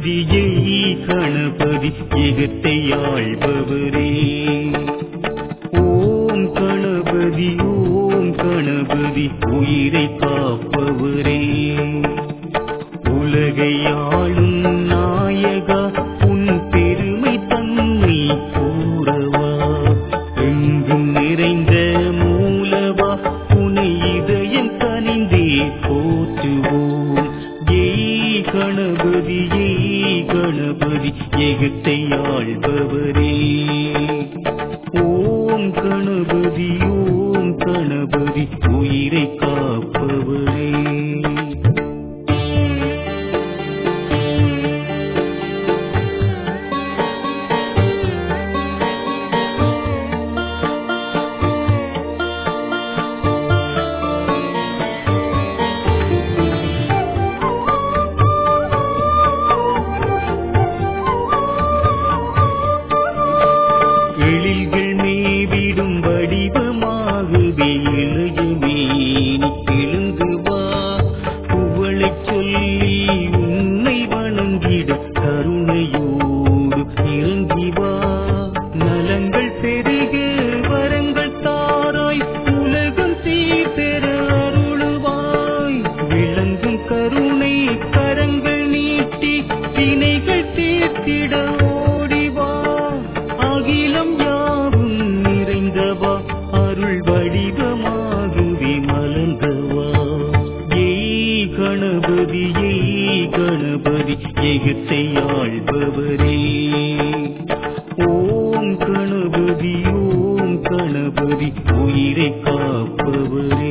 கணபதி ஜெய் கணபதி ஏகத்தை ஆள்பவரே. ஓம் கணபதி உயிரை காப்பவரே. உலகை ஆளும் நாயகா உன் பெருமை தன்மை கூறவா. எங்கும் நிறைந்த மூலவா உனை இதயம் கனிந்தே போற்றுவோம். ஜெய் கணபதி ஏகத்தை ஆள்பவரே. ஓம் கணபதி உயிரை காப்பவரே. எழில்கள் மேவிடும் வடிவமாகவே இளையமே எழுந்து வா. புகழைச் சொல்லி உன்னை வணங்கிட கருணையோடு இறங்கி வா. நலங்கள் பெருக வரங்கள் தாராய் உலகம் சீர்பெற அருளுவாய். விளங்கும் கருணை கரங்கள் நீட்டி வினைகள் தீர்த்திட ஓடிவா. அகிலம் யாவும் நிறைந்தவா அருள் வடிவமாகவே மலர்ந்தவா. ஜெய் கணபதி ஏகத்தை ஆள்பவரே. ஓம் கணபதி உயிரை காப்பவரே.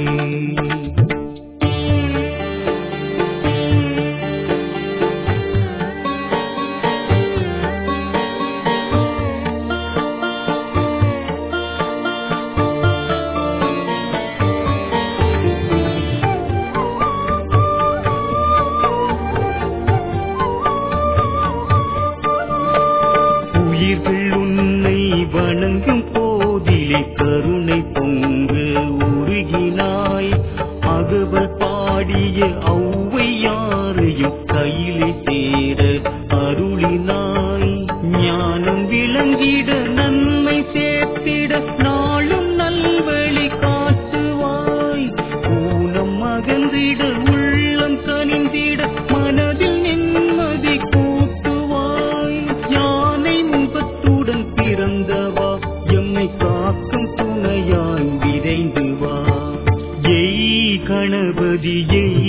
உயிர்கள் உன்னை வணங்கும் போதிலே கருணை பொங்க உருகினாய். அகவல் பாடிய ஔவையாரையும் கையிலே சேர அருளினாய். ஞானம் விளங்கிட நன்மை சேர்த்திட நாளும் நல்வழி காட்டுவாய். ஊனம் அகன்றிட உள்ளம் கனிந்திட மனதில் நிம்மதி கூட்டுவாய். யானை முகத்துடன் பிறந்தவா எம்மை காக்கும் துணையாய் விரைந்து வா. ஜெய் கணபதி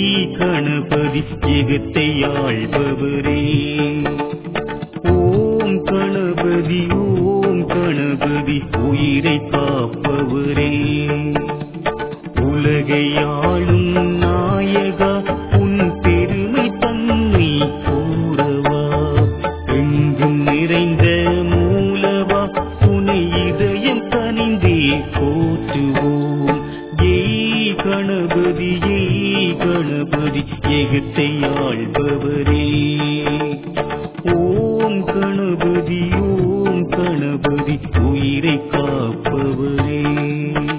ஏகத்தை ஆள்பவரே. ஓம் கணபதி உயிரை காப்பவரே. உலகை ஆளும் நாயகா உன் பெருமை தன்மை கூறவா. எங்கும் நிறைந்த மூலவா உனை இதயம் கனிந்தே போற்றுவோம். ஜெய் கணபதி ஏகத்தை ஆள்பவரே. ஓம் கணபதி உயிரை காப்பவரே.